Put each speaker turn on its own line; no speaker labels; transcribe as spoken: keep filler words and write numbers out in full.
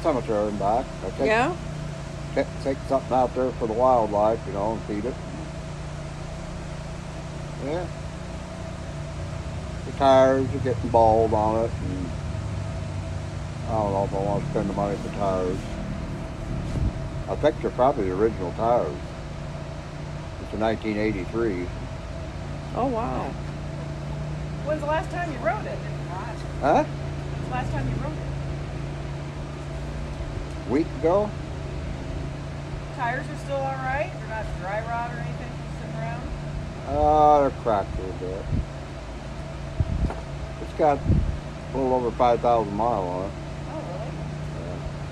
cemetery and back. I take,
Yeah?
take, take something out there for the wildlife, you know, and feed it. Yeah. The tires are getting bald on it, and I don't know if I want to spend the money for tires. I think they're probably the original tires. It's a nineteen eighty-three.
Oh, wow.
When's the last time you rode it?
Huh?
When's the last time you rode it?
Week ago?
Tires are still all right? They're not dry rot or anything from sitting around?
Uh, they're cracked a little bit. It's got a little over five thousand miles on it.